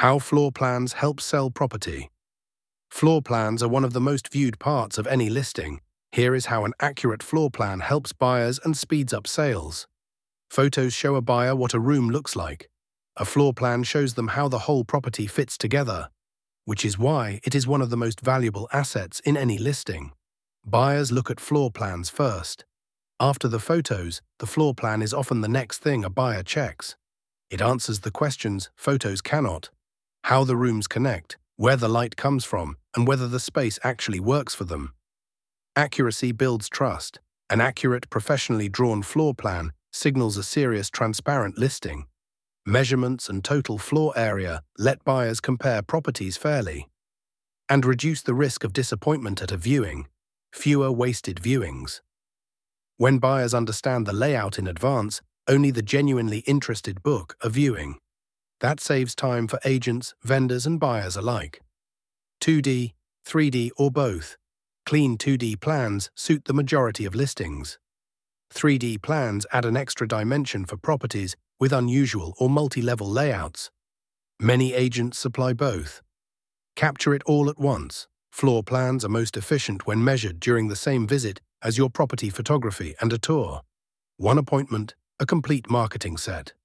How floor plans help sell property. Floor plans are one of the most viewed parts of any listing. Here is how an accurate floor plan helps buyers and speeds up sales. Photos show a buyer what a room looks like. A floor plan shows them how the whole property fits together, which is why it is one of the most valuable assets in any listing. Buyers look at floor plans first. After the photos, the floor plan is often the next thing a buyer checks. It answers the questions photos cannot: how the rooms connect, where the light comes from, and whether the space actually works for them. Accuracy builds trust. An accurate, professionally drawn floor plan signals a serious, transparent listing. Measurements and total floor area let buyers compare properties fairly and reduce the risk of disappointment at a viewing. Fewer wasted viewings. When buyers understand the layout in advance, only the genuinely interested book a viewing. That saves time for agents, vendors, and buyers alike. 2D, 3D, or both. Clean 2D plans suit the majority of listings. 3D plans add an extra dimension for properties with unusual or multi-level layouts. Many agents supply both. Capture it all at once. Floor plans are most efficient when measured during the same visit as your property photography and a tour. One appointment, a complete marketing set.